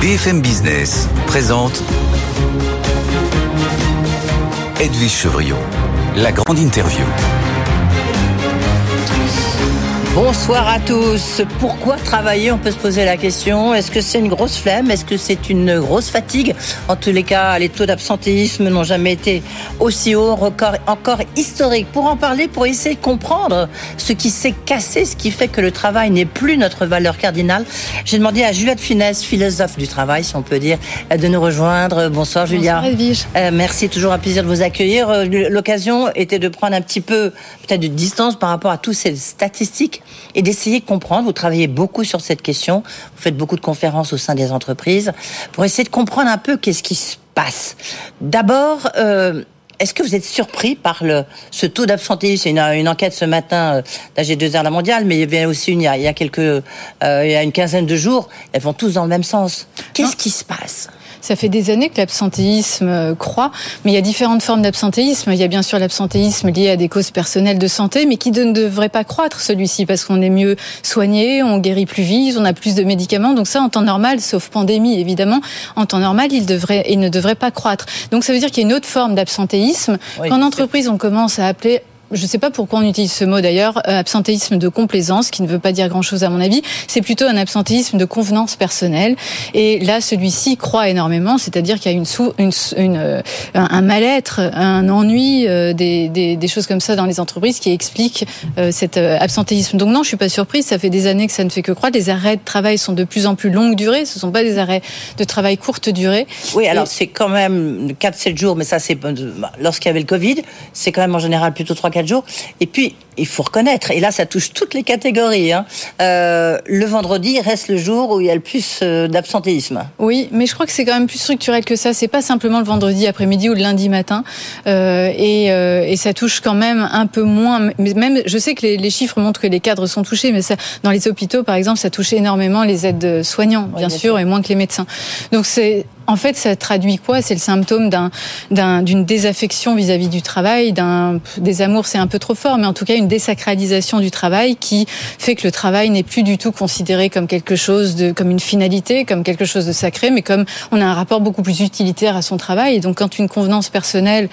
BFM Business présente Edwige Chevrillon, la grande interview. Bonsoir à tous. Pourquoi travailler ? On peut se poser la question. Est-ce que c'est une grosse flemme ? Est-ce que c'est une grosse fatigue ? En tous les cas, les taux d'absentéisme n'ont jamais été aussi hauts, record encore historique. Pour en parler, pour essayer de comprendre ce qui s'est cassé, ce qui fait que le travail n'est plus notre valeur cardinale, j'ai demandé à Julia de Funès, philosophe du travail, si on peut dire, de nous rejoindre. Bonsoir Julia. Bonsoir Edwige. Merci, toujours un plaisir de vous accueillir. L'occasion était de prendre un petit peu, peut-être de distance par rapport à toutes ces statistiques et d'essayer de comprendre. Vous travaillez beaucoup sur cette question, vous faites beaucoup de conférences au sein des entreprises, pour essayer de comprendre un peu qu'est-ce qui se passe. D'abord, est-ce que vous êtes surpris par ce taux d'absentéisme ? Il y a une enquête ce matin d'AG2R La Mondiale, mais il y avait aussi il y a une quinzaine de jours, elles vont tous dans le même sens. Qu'est-ce qui se passe ? Ça fait des années que l'absentéisme croît, mais il y a différentes formes d'absentéisme. Il y a bien sûr l'absentéisme lié à des causes personnelles de santé, mais qui ne devrait pas croître, celui-ci, parce qu'on est mieux soigné, on guérit plus vite, on a plus de médicaments. Donc ça, en temps normal, sauf pandémie évidemment, en temps normal, il ne devrait pas croître. Donc ça veut dire qu'il y a une autre forme d'absentéisme qu'en entreprise, on commence à appeler... Je ne sais pas pourquoi on utilise ce mot d'ailleurs, absentéisme de complaisance, qui ne veut pas dire grand-chose à mon avis. C'est plutôt un absentéisme de convenance personnelle. Et là, celui-ci croît énormément, c'est-à-dire qu'il y a un mal-être, un ennui, des choses comme ça dans les entreprises qui expliquent cet absentéisme. Donc non, je ne suis pas surprise, ça fait des années que ça ne fait que croître. Les arrêts de travail sont de plus en plus longue durée, ce ne sont pas des arrêts de travail courte durée. Oui, alors c'est quand même 4-7 jours, mais ça c'est lorsqu'il y avait le Covid, c'est quand même en général plutôt 3-4 jours. Et puis, il faut reconnaître, et là ça touche toutes les catégories, le vendredi reste le jour où il y a le plus d'absentéisme. Oui, mais je crois que c'est quand même plus structurel que ça. C'est pas simplement le vendredi après-midi ou le lundi matin, et ça touche quand même un peu moins. Mais même, je sais que les chiffres montrent que les cadres sont touchés, mais ça, dans les hôpitaux par exemple, ça touche énormément les aides-soignants, bien sûr, et moins que les médecins. Donc en fait, ça traduit quoi ? C'est le symptôme d'une désaffection vis-à-vis du travail, désamour, c'est un peu trop fort, mais en tout cas une désacralisation du travail qui fait que le travail n'est plus du tout considéré comme quelque chose comme une finalité, comme quelque chose de sacré, mais comme on a un rapport beaucoup plus utilitaire à son travail. Et donc, quand une convenance personnelle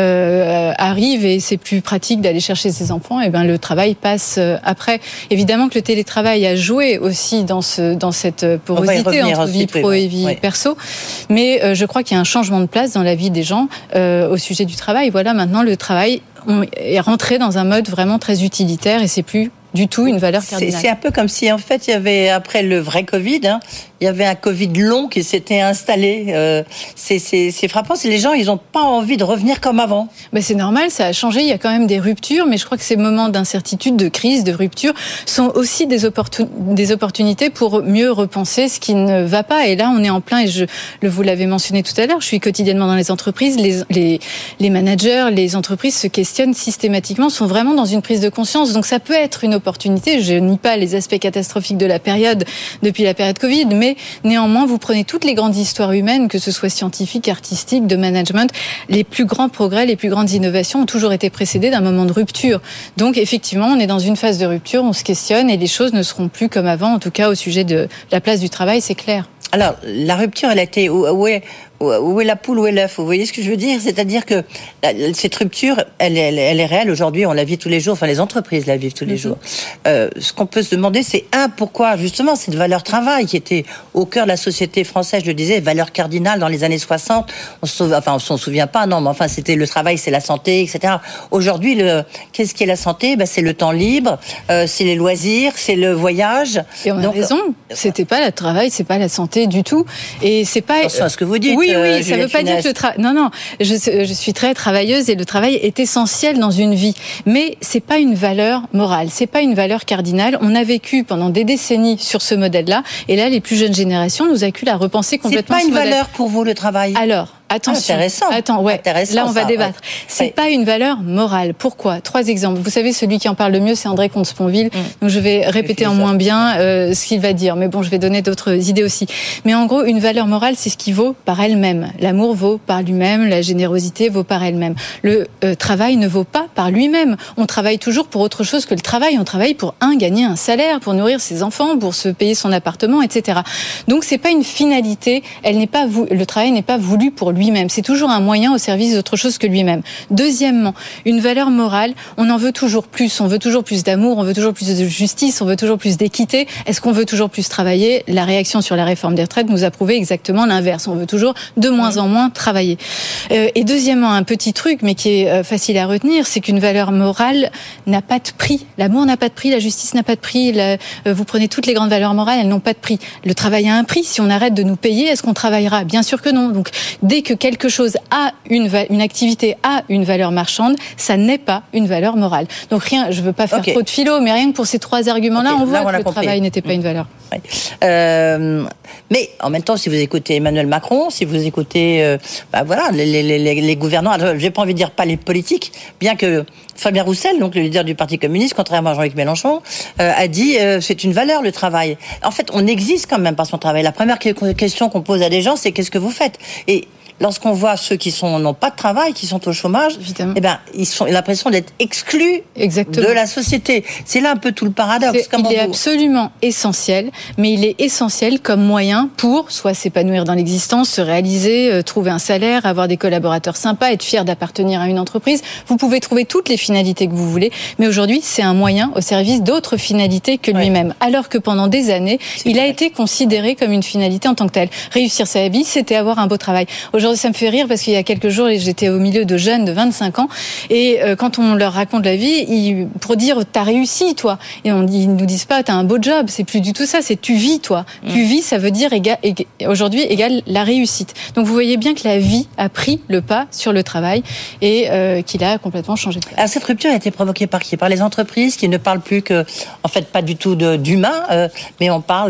arrive et c'est plus pratique d'aller chercher ses enfants, et ben le travail passe après. Évidemment que le télétravail a joué aussi dans cette porosité entre vie pro et vie perso. Mais je crois qu'il y a un changement de place dans la vie des gens au sujet du travail. Voilà, maintenant le travail est rentré dans un mode vraiment très utilitaire et c'est plus du tout une valeur cardinale. C'est un peu comme si en fait il y avait, après le vrai Covid, il y avait un Covid long qui s'était installé. C'est frappant, c'est les gens, ils n'ont pas envie de revenir comme avant. Ben c'est normal, ça a changé, il y a quand même des ruptures, mais je crois que ces moments d'incertitude, de crise, de rupture sont aussi des opportunités pour mieux repenser ce qui ne va pas. Et là, on est en plein, et vous l'avez mentionné tout à l'heure, je suis quotidiennement dans les entreprises, les managers, les entreprises se questionnent systématiquement, sont vraiment dans une prise de conscience. Donc ça peut être une opportunité, je nie pas les aspects catastrophiques de la période depuis la période Covid, mais néanmoins, vous prenez toutes les grandes histoires humaines, que ce soit scientifiques, artistiques, de management, les plus grands progrès, les plus grandes innovations ont toujours été précédées d'un moment de rupture. Donc, effectivement, on est dans une phase de rupture, on se questionne et les choses ne seront plus comme avant, en tout cas au sujet de la place du travail, c'est clair. Alors, la rupture, elle a été... Où est la poule, où est l'œuf ? Vous voyez ce que je veux dire ? C'est-à-dire que cette rupture, elle est réelle aujourd'hui, on la vit tous les jours, enfin les entreprises la vivent tous les jours. Ce qu'on peut se demander, c'est pourquoi justement cette valeur travail qui était au cœur de la société française, je le disais, valeur cardinale dans les années 60, on s'en souvient pas, non, mais enfin c'était le travail, c'est la santé, etc. Aujourd'hui, qu'est-ce qui est la santé ? C'est le temps libre, c'est les loisirs, c'est le voyage. Et on a raison, c'était pas le travail, c'est pas la santé du tout, et c'est pas... Attention à ce que vous dites. Oui, ça ne veut pas dire que le travail... Non, je suis très travailleuse et le travail est essentiel dans une vie. Mais c'est pas une valeur morale, c'est pas une valeur cardinale. On a vécu pendant des décennies sur ce modèle-là, et là, les plus jeunes générations nous acculent à repenser complètement ce modèle. C'est pas une valeur pour vous, le travail ? Alors, Attention. Intéressant. Intéressant, là, on va débattre. Ouais. C'est pas une valeur morale. Pourquoi ? 3 exemples. Vous savez, celui qui en parle le mieux, c'est André Comte-Sponville. Donc, je vais répéter en moins bien ce qu'il va dire. Mais bon, je vais donner d'autres idées aussi. Mais en gros, une valeur morale, c'est ce qui vaut par elle-même. L'amour vaut par lui-même. La générosité vaut par elle-même. Le travail ne vaut pas par lui-même. On travaille toujours pour autre chose que le travail. On travaille pour gagner un salaire, pour nourrir ses enfants, pour se payer son appartement, etc. Donc, c'est pas une finalité. Le travail n'est pas voulu pour lui-même. C'est toujours un moyen au service d'autre chose que lui-même. Deuxièmement, une valeur morale, on en veut toujours plus. On veut toujours plus d'amour, on veut toujours plus de justice, on veut toujours plus d'équité. Est-ce qu'on veut toujours plus travailler ? La réaction sur la réforme des retraites nous a prouvé exactement l'inverse. On veut toujours de moins en moins travailler. Et deuxièmement, un petit truc, mais qui est facile à retenir, c'est qu'une valeur morale n'a pas de prix. L'amour n'a pas de prix, la justice n'a pas de prix. Vous prenez toutes les grandes valeurs morales, elles n'ont pas de prix. Le travail a un prix. Si on arrête de nous payer, est-ce qu'on travaillera ? Bien sûr que non. Donc, dès que quelque chose a une activité a une valeur marchande, ça n'est pas une valeur morale. Donc rien, je veux pas faire trop de philo, mais rien que pour ces 3 arguments-là, on voit que le travail n'était pas une valeur. Ouais. Mais en même temps, si vous écoutez Emmanuel Macron, si vous écoutez, les gouvernants, j'ai pas envie de dire pas les politiques, bien que Fabien Roussel, donc le leader du Parti communiste, contrairement à Jean-Luc Mélenchon, a dit c'est une valeur le travail. En fait, on existe quand même par son travail. La première question qu'on pose à des gens, c'est qu'est-ce que vous faites ? Et lorsqu'on voit ceux qui n'ont pas de travail, qui sont au chômage, ils ont l'impression d'être exclus de la société. C'est là un peu tout le paradoxe. Il est absolument essentiel, mais il est essentiel comme moyen pour soit s'épanouir dans l'existence, se réaliser, trouver un salaire, avoir des collaborateurs sympas, être fier d'appartenir à une entreprise. Vous pouvez trouver toutes les finalités que vous voulez, mais aujourd'hui, c'est un moyen au service d'autres finalités que lui-même. Alors que pendant des années, il a été considéré comme une finalité en tant que telle. Réussir sa vie, c'était avoir un beau travail. Aujourd'hui, ça me fait rire parce qu'il y a quelques jours, j'étais au milieu de jeunes de 25 ans et quand on leur raconte la vie, pour dire t'as réussi toi, et ils nous disent pas t'as un beau job, c'est plus du tout ça, c'est tu vis toi. Tu vis, ça veut dire aujourd'hui égale la réussite. Donc vous voyez bien que la vie a pris le pas sur le travail et qu'il a complètement changé de place. Alors cette rupture a été provoquée par qui ? Par les entreprises qui ne parlent plus en fait pas du tout d'humain, mais on parle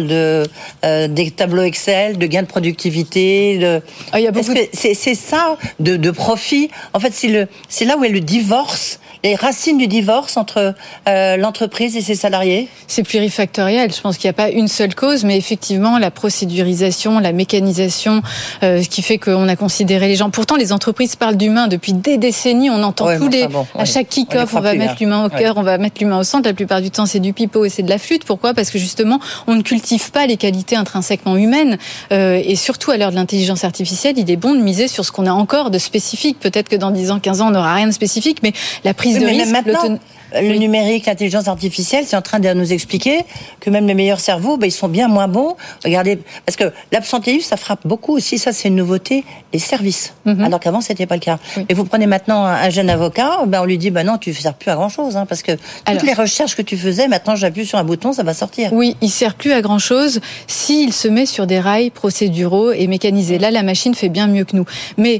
des tableaux Excel, de gains de productivité. Il y a beaucoup c'est ça de profit. En fait, c'est là où est le divorce, les racines du divorce entre l'entreprise et ses salariés. C'est plurifactoriel. Je pense qu'il n'y a pas une seule cause, mais effectivement, la procédurisation, la mécanisation, ce qui fait qu'on a considéré les gens. Pourtant, les entreprises parlent d'humain depuis des décennies. On entend à chaque kick-off, on va mettre l'humain au cœur, on va mettre l'humain au centre. La plupart du temps, c'est du pipeau et c'est de la flûte. Pourquoi ? Parce que justement, on ne cultive pas les qualités intrinsèquement humaines. Et surtout, à l'heure de l'intelligence artificielle, il est bon de miser sur ce qu'on a encore de spécifique. Peut-être que dans 10 ans, 15 ans, on n'aura rien de spécifique, mais la prise de risque... Le numérique, l'intelligence artificielle, c'est en train de nous expliquer que même les meilleurs cerveaux, ils sont bien moins bons. Regardez, parce que l'absentéisme, ça frappe beaucoup aussi. Ça, c'est une nouveauté. Les services. Alors qu'avant, c'était pas le cas. Oui. Et vous prenez maintenant un jeune avocat, on lui dit, non, tu ne sers plus à grand chose, parce que toutes les recherches que tu faisais, maintenant, j'appuie sur un bouton, ça va sortir. Oui, il sert plus à grand chose s'il se met sur des rails procéduraux et mécanisés. Là, la machine fait bien mieux que nous. Mais,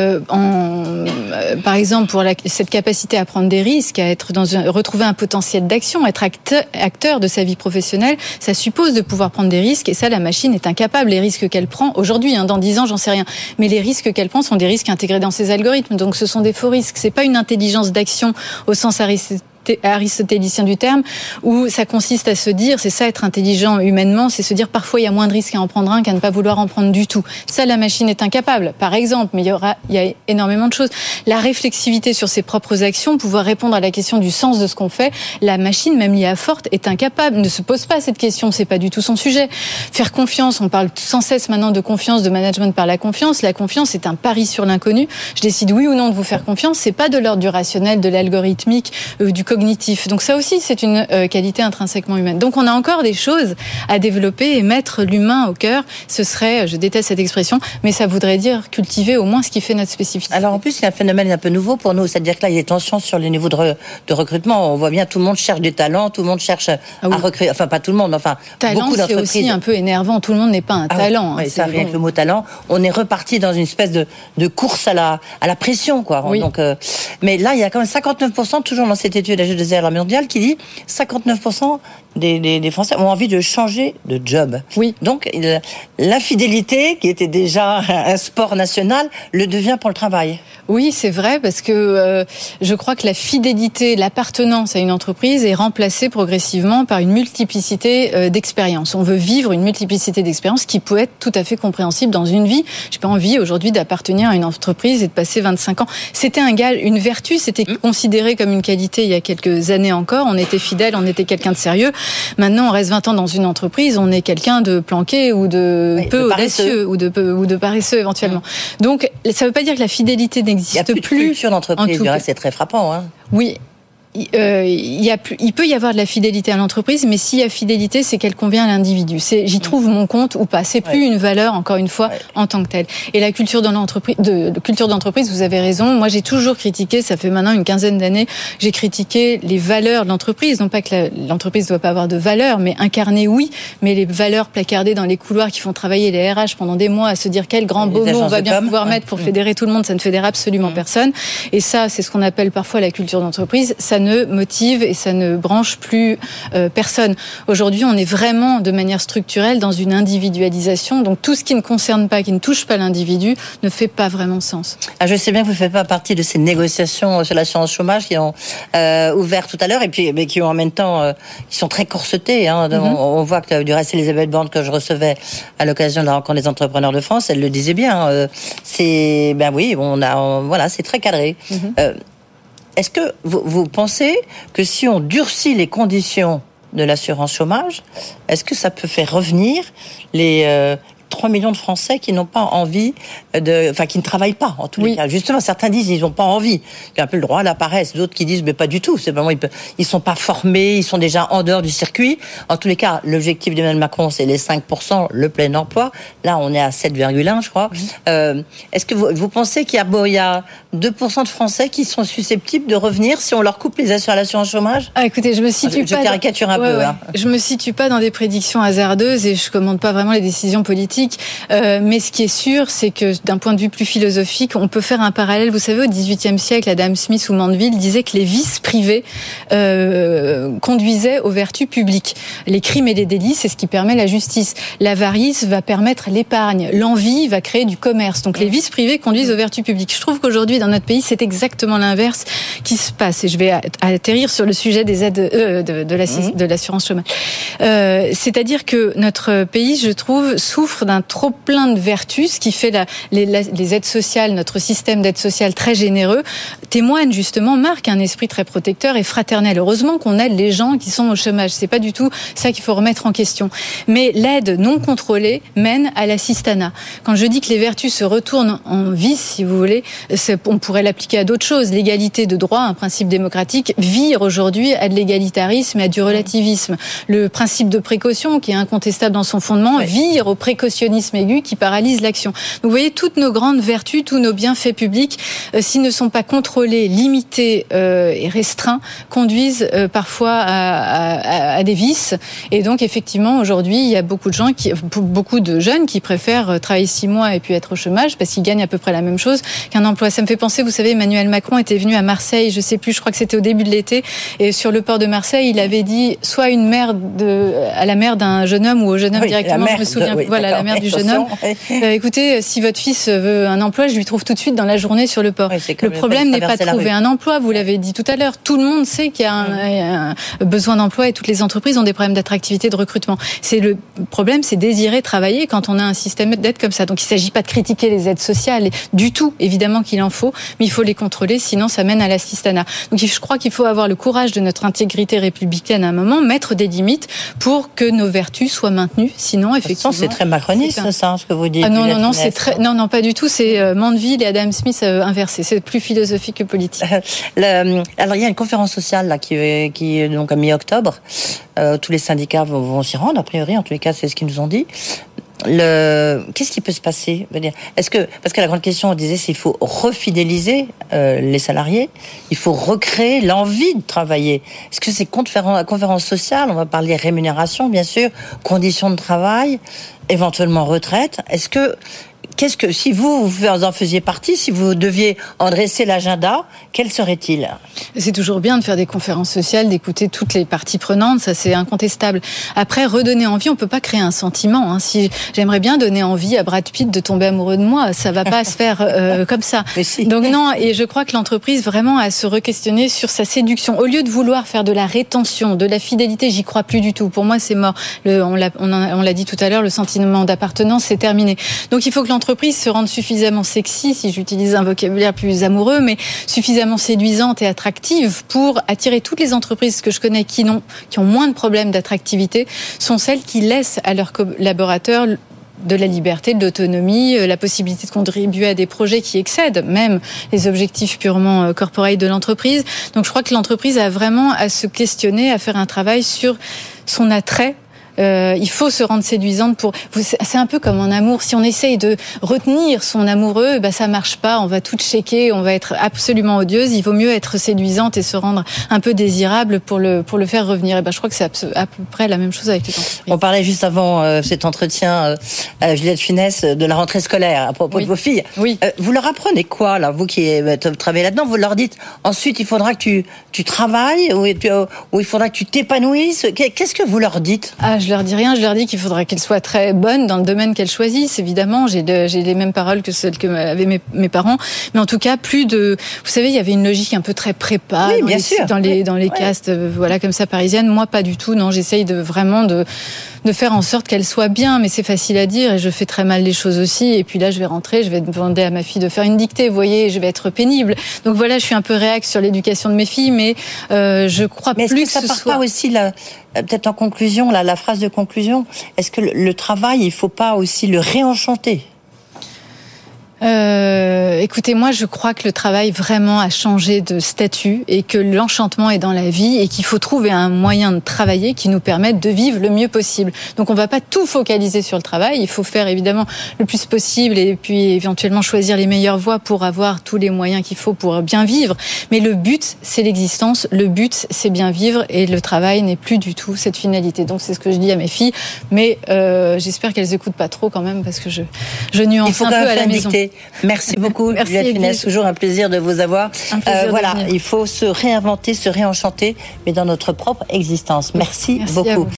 par exemple, pour cette capacité à prendre des risques, à être retrouver un potentiel d'action, être acteur de sa vie professionnelle, ça suppose de pouvoir prendre des risques et ça, la machine est incapable. Les risques qu'elle prend aujourd'hui, dans 10 ans, j'en sais rien, mais les risques qu'elle prend sont des risques intégrés dans ses algorithmes, donc ce sont des faux risques. C'est pas une intelligence d'action au sens aristotélicien du terme, où ça consiste à se dire, c'est ça être intelligent humainement, c'est se dire parfois il y a moins de risques à en prendre un qu'à ne pas vouloir en prendre du tout. Ça, la machine est incapable, par exemple, mais il y a énormément de choses. La réflexivité sur ses propres actions, pouvoir répondre à la question du sens de ce qu'on fait, la machine, même l'IA forte, est incapable, ne se pose pas cette question, c'est pas du tout son sujet. Faire confiance, on parle sans cesse maintenant de confiance, de management par la confiance est un pari sur l'inconnu. Je décide oui ou non de vous faire confiance, c'est pas de l'ordre du rationnel, de l'algorithmique, du cognitif. Donc ça aussi, c'est une qualité intrinsèquement humaine. Donc on a encore des choses à développer et mettre l'humain au cœur. Ce serait, je déteste cette expression, mais ça voudrait dire cultiver au moins ce qui fait notre spécificité. Alors en plus, il y a un phénomène un peu nouveau pour nous, c'est-à-dire que là, il y a des tensions sur les niveaux de recrutement. On voit bien, tout le monde cherche des talents, tout le monde cherche à recruter, enfin pas tout le monde, talent, beaucoup d'entreprises. C'est aussi un peu énervant, tout le monde n'est pas un talent. Oui, ça rien que le mot talent. On est reparti dans une espèce de course à la pression, quoi. Oui. Donc, mais là, il y a quand même 59%, toujours dans cette étude agrégé de Désert mondial qui dit 59% des Français ont envie de changer de job. Oui. Donc, l'infidélité, qui était déjà un sport national, le devient pour le travail. Oui, c'est vrai, parce que je crois que la fidélité, l'appartenance à une entreprise est remplacée progressivement par une multiplicité d'expériences. On veut vivre une multiplicité d'expériences qui peut être tout à fait compréhensible dans une vie. J'ai pas envie aujourd'hui d'appartenir à une entreprise et de passer 25 ans. C'était une vertu, c'était considéré comme une qualité il y a quelques années encore. On était fidèle, on était quelqu'un de sérieux. Maintenant, on reste 20 ans dans une entreprise, on est quelqu'un de planqué ou de peu audacieux ou de paresseux éventuellement. Donc, ça ne veut pas dire que la fidélité n'existe plus. Il n'y a plus de culture d'entreprise, du reste, c'est très frappant. Hein. Oui. Il peut y avoir de la fidélité à l'entreprise, mais s'il y a fidélité, c'est qu'elle convient à l'individu. J'y trouve mon compte ou pas. C'est plus une valeur, encore une fois, en tant que telle. Et la culture culture d'entreprise, vous avez raison. Moi, j'ai toujours critiqué, ça fait maintenant une quinzaine d'années, j'ai critiqué les valeurs de l'entreprise. Non pas que l'entreprise ne doit pas avoir de valeurs, mais incarner, oui, mais les valeurs placardées dans les couloirs qui font travailler les RH pendant des mois à se dire quel grand beau mot on va bien pouvoir mettre pour fédérer tout le monde, ça ne fédère absolument personne. Et ça, c'est ce qu'on appelle parfois la culture d'entreprise. Ça ne motive et ça ne branche plus personne. Aujourd'hui, on est vraiment de manière structurelle dans une individualisation. Donc tout ce qui ne concerne pas, qui ne touche pas l'individu, ne fait pas vraiment sens. Je sais bien que vous ne faites pas partie de ces négociations sur l'assurance chômage qui ont ouvert tout à l'heure et puis mais qui ont en même temps qui sont très corsetées. Hein. On voit que du reste, Elisabeth Borne que je recevais à l'occasion de la rencontre des entrepreneurs de France, elle le disait bien. C'est voilà, c'est très cadré. Est-ce que vous pensez que si on durcit les conditions de l'assurance chômage, est-ce que ça peut faire revenir les 3 millions de Français qui n'ont pas envie qui ne travaillent pas, en tous les cas. Justement, certains disent qu'ils n'ont pas envie. Il y a un peu le droit à la paresse. D'autres qui disent, mais pas du tout. C'est vraiment, ils sont pas formés, ils sont déjà en dehors du circuit. En tous les cas, l'objectif d'Emmanuel Macron, c'est les 5%, le plein emploi. Là, on est à 7,1, je crois. Est-ce que vous pensez qu'il y a 2% de Français qui sont susceptibles de revenir si on leur coupe les assurances chômage? Écoutez, je me situe pas. Je caricature un peu. Hein. Je me situe pas dans des prédictions hasardeuses et je commande pas vraiment les décisions politiques. Mais ce qui est sûr, c'est que d'un point de vue plus philosophique, on peut faire un parallèle. Vous savez, au XVIIIe siècle, Adam Smith ou Mandeville disaient que les vices privés conduisaient aux vertus publiques. Les crimes et les délits, c'est ce qui permet la justice. L'avarice va permettre l'épargne. L'envie va créer du commerce. Donc les vices privés conduisent aux vertus publiques. Je trouve qu'aujourd'hui, dans notre pays, c'est exactement l'inverse qui se passe. Et je vais atterrir sur le sujet des aides de l'assurance chômage. C'est-à-dire que notre pays, je trouve, souffre d'un trop plein de vertus, ce qui fait les aides sociales, notre système d'aide sociale très généreux, témoigne justement, marque un esprit très protecteur et fraternel. Heureusement qu'on aide les gens qui sont au chômage. C'est pas du tout ça qu'il faut remettre en question. Mais l'aide non contrôlée mène à l'assistanat. Quand je dis que les vertus se retournent en vice, si vous voulez, on pourrait l'appliquer à d'autres choses. L'égalité de droit, un principe démocratique, vire aujourd'hui à de l'égalitarisme et à du relativisme. Le principe de précaution, qui est incontestable dans son fondement, vire au précautionnisme aigu qui paralyse l'action. Donc vous voyez, toutes nos grandes vertus, tous nos bienfaits publics, s'ils ne sont pas contrôlés, limités et restreints, conduisent parfois à des vices. Et donc effectivement, aujourd'hui, il y a beaucoup de jeunes qui préfèrent travailler 6 mois et puis être au chômage parce qu'ils gagnent à peu près la même chose qu'un emploi. Ça me fait penser, vous savez, Emmanuel Macron était venu à Marseille, je sais plus, je crois que c'était au début de l'été, et sur le port de Marseille, il avait dit soit à la mère d'un jeune homme ou au jeune homme directement, je me souviens, la mère du jeune homme. Écoutez, si votre fils veut un emploi, je lui trouve tout de suite dans la journée sur le port. Le problème n'est pas de trouver un emploi, vous l'avez dit tout à l'heure. Tout le monde sait qu'il y a un besoin d'emploi et toutes les entreprises ont des problèmes d'attractivité, de recrutement. Le problème, c'est désirer travailler quand on a un système d'aide comme ça. Donc il ne s'agit pas de critiquer les aides sociales du tout, évidemment qu'il en faut, mais il faut les contrôler, sinon ça mène à l'assistanat. Donc je crois qu'il faut avoir le courage de notre intégrité républicaine à un moment, mettre des limites pour que nos vertus soient maintenues, sinon effectivement... C'est très macroniste, ça, ce que vous dites. Non, c'est très, non, pas du tout. C'est Mandeville et Adam Smith inversés. C'est plus philosophique que politique. Alors, il y a une conférence sociale là qui est donc à mi-octobre. Tous les syndicats vont s'y rendre, a priori. En tous les cas, c'est ce qu'ils nous ont dit. Qu'est-ce qui peut se passer? Parce que la grande question, on disait, c'est qu'il faut refidéliser les salariés, il faut recréer l'envie de travailler. Est-ce que c'est conférence sociale? On va parler rémunération, bien sûr, conditions de travail, éventuellement retraite. qu'est-ce que, si vous en faisiez partie, si vous deviez en dresser l'agenda, quel serait-il ? C'est toujours bien de faire des conférences sociales, d'écouter toutes les parties prenantes, ça c'est incontestable. Après, redonner envie, on peut pas créer un sentiment. Hein. Si j'aimerais bien donner envie à Brad Pitt de tomber amoureux de moi, ça va pas se faire comme ça. Si. Donc non, et je crois que l'entreprise vraiment a à se re-questionner sur sa séduction. Au lieu de vouloir faire de la rétention, de la fidélité, j'y crois plus du tout. Pour moi, c'est mort. On l'a dit tout à l'heure, le sentiment d'appartenance, c'est terminé. Donc il faut que l'entreprise se rende suffisamment sexy, si j'utilise un vocabulaire plus amoureux, mais suffisamment séduisante et attractive pour attirer toutes les entreprises que je connais qui ont moins de problèmes d'attractivité, sont celles qui laissent à leurs collaborateurs de la liberté, de l'autonomie, la possibilité de contribuer à des projets qui excèdent même les objectifs purement corporate de l'entreprise. Donc je crois que l'entreprise a vraiment à se questionner, à faire un travail sur son attrait. Il faut se rendre séduisante c'est un peu comme en amour. Si on essaye de retenir son amoureux, ça marche pas. On va tout checker, on va être absolument odieuse. Il vaut mieux être séduisante et se rendre un peu désirable pour le faire revenir. Et je crois que c'est à peu près la même chose avec les entreprises. On parlait juste avant cet entretien, Juliette Funès, de la rentrée scolaire à propos de vos filles. Oui. Vous leur apprenez quoi, là, vous qui travaillez là-dedans? Vous leur dites ensuite il faudra que tu travailles ou il faudra que tu t'épanouisses. Qu'est-ce que vous leur dites? Je leur dis rien, je leur dis qu'il faudra qu'elles soient très bonnes dans le domaine qu'elles choisissent. Évidemment, j'ai les mêmes paroles que celles que avaient mes parents, mais en tout cas, vous savez, il y avait une logique un peu très prépa dans les castes, voilà, comme ça, parisiennes. Moi, pas du tout. Non, j'essaye vraiment de faire en sorte qu'elles soient bien, mais c'est facile à dire et je fais très mal les choses aussi. Et puis là, je vais rentrer, je vais demander à ma fille de faire une dictée, vous voyez, je vais être pénible. Donc voilà, je suis un peu réac sur l'éducation de mes filles, mais je crois plus que ça part pas aussi peut-être en conclusion, la phrase de conclusion, est-ce que le travail, il faut pas aussi le réenchanter? Écoutez, moi je crois que le travail vraiment a changé de statut et que l'enchantement est dans la vie et qu'il faut trouver un moyen de travailler qui nous permette de vivre le mieux possible. Donc on va pas tout focaliser sur le travail, il faut faire évidemment le plus possible et puis éventuellement choisir les meilleures voies pour avoir tous les moyens qu'il faut pour bien vivre. Mais le but, c'est l'existence, le but, c'est bien vivre et le travail n'est plus du tout cette finalité. Donc c'est ce que je dis à mes filles, mais j'espère qu'elles écoutent pas trop quand même parce que je nuance un peu à la maison. Merci beaucoup, Juliette Funès. Toujours un plaisir de vous avoir. Voilà, il faut se réinventer, se réenchanter, mais dans notre propre existence. Merci beaucoup.